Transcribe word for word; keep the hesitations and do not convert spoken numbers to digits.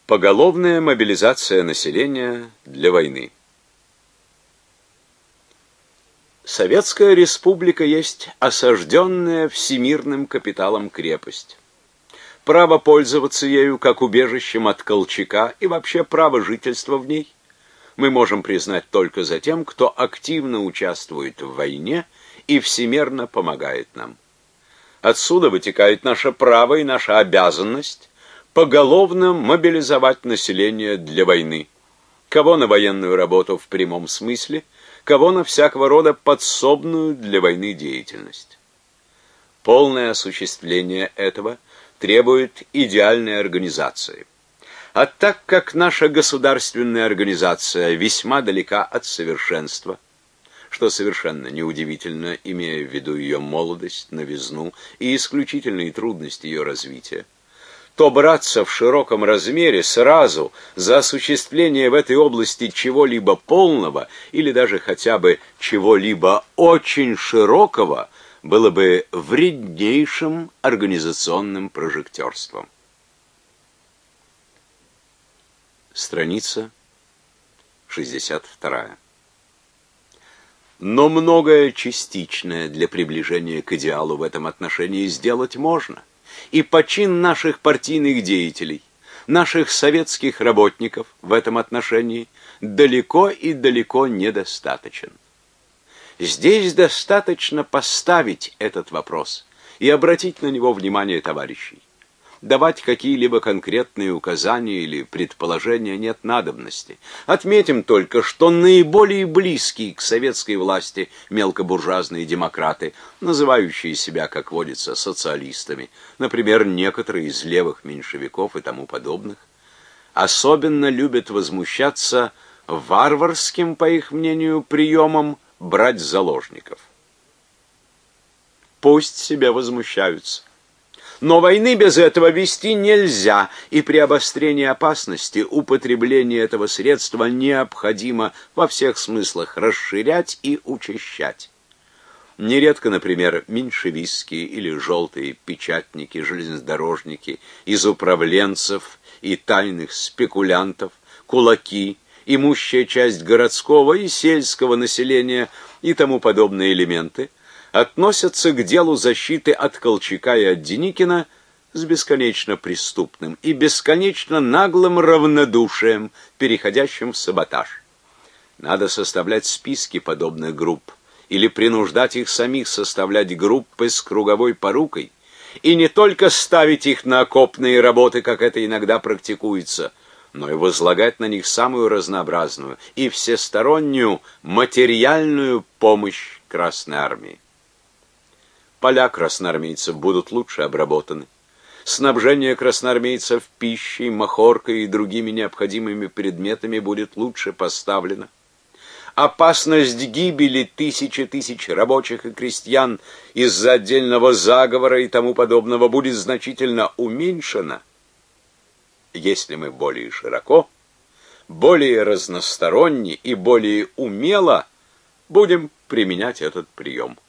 Поголовная мобилизация населения для войны. Советская Республика есть осажденная всемирным капиталом крепость. Право пользоваться ею как убежищем от Колчака и вообще право жительства в ней мы можем признать только за тем, кто активно участвует в войне и всемерно помогает нам. Отсюда вытекает наше право и наша обязанность поголовно мобилизовать население для войны, кого на военную работу в прямом смысле, кого на всякого рода подсобную для войны деятельность. Полное осуществление этого требует идеальной организации. А так как наша государственная организация весьма далека от совершенства, что совершенно неудивительно, имея в виду ее молодость, новизну и исключительные трудности ее развития, то браться в широком размере сразу за осуществление в этой области чего-либо полного или даже хотя бы чего-либо очень широкого было бы вреднейшим организационным прожектерством. Страница шестьдесят вторая. Но многое частичное для приближения к идеалу в этом отношении сделать можно. И почин наших партийных деятелей, наших советских работников в этом отношении далеко и далеко недостаточен. Здесь достаточно поставить этот вопрос и обратить на него внимание товарищей. Давать какие-либо конкретные указания или предположения нет надобности. Отметим только, что наиболее близкие к советской власти мелкобуржуазные демократы, называющие себя, как водится, социалистами, например, некоторые из левых меньшевиков и тому подобных, особенно любят возмущаться варварским, по их мнению, приемом брать заложников. Пусть себя возмущаются. Но войны без этого вести нельзя, и при обострении опасности употребление этого средства необходимо во всех смыслах расширять и учащать. Нередко, например, меньшевистские или желтые печатники, железнодорожники, из управленцев и тайных спекулянтов, кулаки, имущая часть городского и сельского населения и тому подобные элементы относятся к делу защиты от Колчака и от Деникина с бесконечно преступным и бесконечно наглым равнодушием, переходящим в саботаж. Надо составлять списки подобных групп или принуждать их самих составлять группы с круговой порукой, и не только ставить их на окопные работы, как это иногда практикуется, но и возлагать на них самую разнообразную и всестороннюю материальную помощь Красной Армии. Поля красноармейцев будут лучше обработаны. Снабжение красноармейцев пищей, махоркой и другими необходимыми предметами будет лучше поставлено. Опасность гибели тысячи тысяч рабочих и крестьян из-за отдельного заговора и тому подобного будет значительно уменьшена, если мы более широко, более разносторонне и более умело будем применять этот прием.